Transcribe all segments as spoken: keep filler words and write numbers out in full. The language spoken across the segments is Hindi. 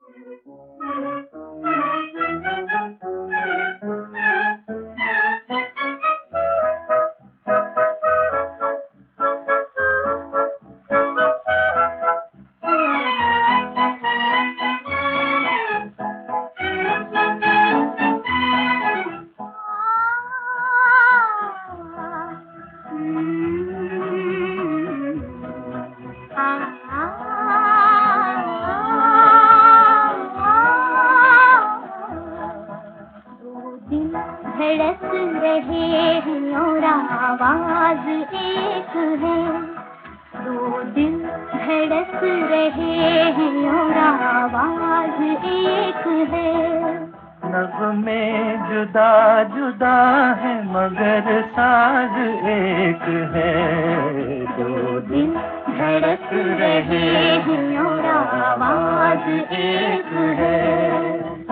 धड़क रहे हैं और आवाज एक है, दो दिल धड़क रहे हैं और आवाज एक है। नग़्मे जुदा जुदा है मगर साज एक है, दो दिल धड़क रहे हैं और आवाज एक है।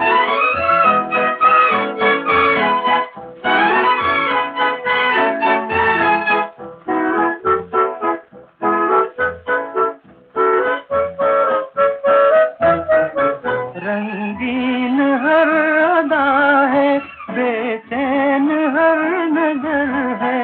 रंगीन हर अदा है, बेचैन हर नजर है,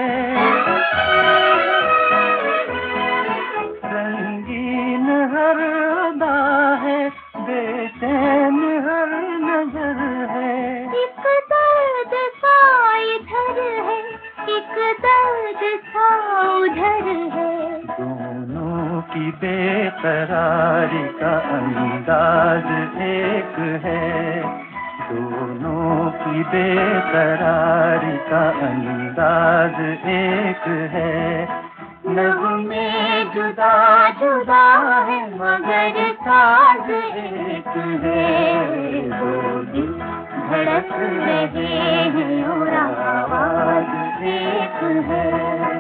रंगीन हर अदा है, बेचैन हर नजर है। एक दर्द सा इधर है, एक दर्द सा उधर है, दोनों की बेकरारी का अंदाज एक है, दोनों की बेकरारी का अंदाज एक है। नग़्मे जुदा जुदा है मगर साज एक है, दो दिल धड़क रहे हैं और आवाज एक है।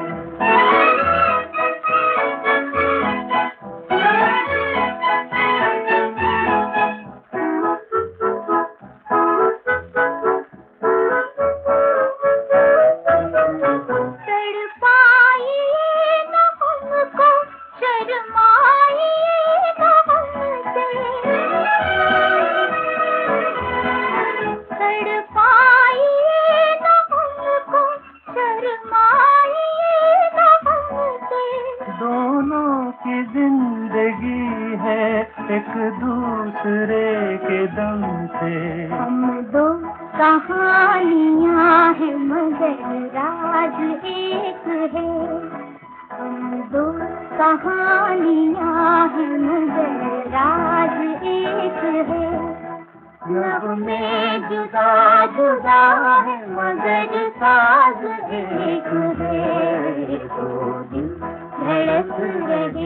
दोनों की जिंदगी है एक दूसरे के दम से, हम दो कहानियाँ हैं मगर राज एक है, हम दो कहानियाँ हैं मगर राज एक है। नग़्मे जुदा जुदा है मगर साज एक है, दो दिल धड़क रहे